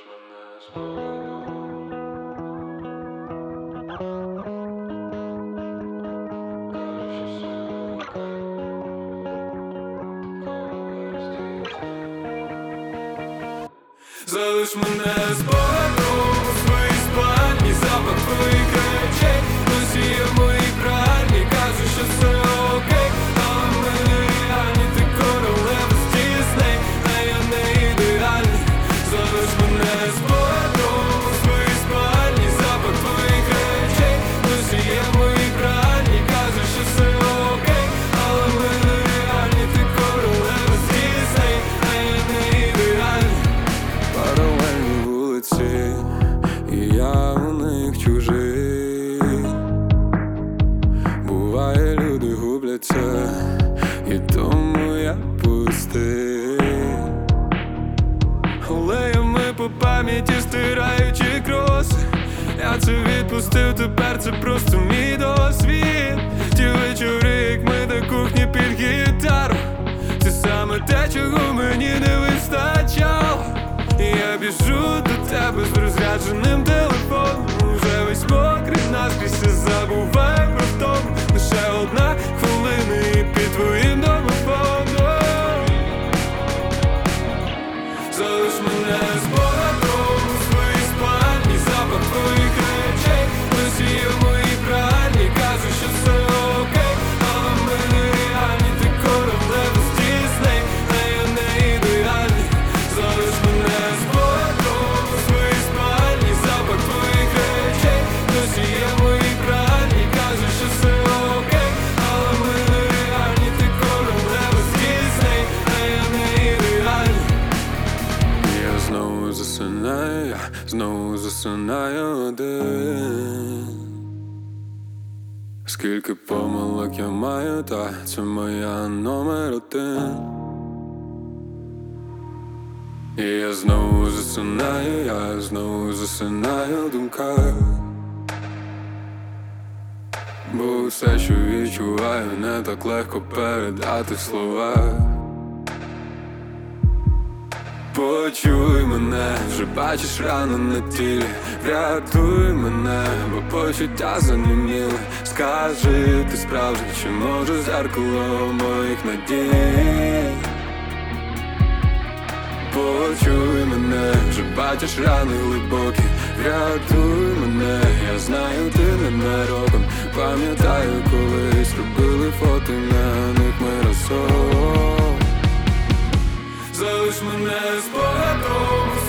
Залиш мене спогадом у своїй спальні, запах твоїх речей носіє в моїй пральні, кажу, що все окей, але ми не реальні. Ти королева з Дісней, а я не ідеальний. Залиш мене спогадом у своїй спальні, запах твоїх речей носіє в моїй пральні, кажу, що все окей, але ми не реальні. Ти королева з Дісней, а я не ідеальний. Паралельні вулиці, і я у них чужий. Буває, люди губляться, і тому я пустий. Олеями по пам'яті стираючи кроси. Я це відпустив, тепер це просто мій досвід. Ті вечори, як ми на кухні під гітару, це саме те, чого мені не вистачало. І я біжу до тебе з розрядженим телефоном. Уже весь мокрий наскрізь, забуваю про втому. Лише одна хвилина і під твоїм домофоном. Залиш мене спогадом у своїй спальні, запах твоїх речей носіє в моїй пральні, кажу, що все окей, але ми не реальні. Ти королева з Дісней, а я не ідеальний. Залиш мене спогадом у своїй спальні, запах твоїх речей носіє в моїй пральні, кажу, що все окей, але ми не реальні. Ти королева з Дісней, а я не ідеальний. Я знову засинаю один. Скільки помилок я маю, та це моя номер один. І я знову засинаю в думках. Бо все, що відчуваю, не так легко передати в словах. Почуй мене, вже бачиш рану на тілі. Врятуй мене, бо почуття заніміли. Скажи, ти справжній, чи може зеркало моїх надій? Почуй мене, вже бачиш рани глибокі. Врятуй мене, я знаю, ти не ненароком. Пам'ятаю, колись робили фото, на них ми разом. Залиш мене спогадом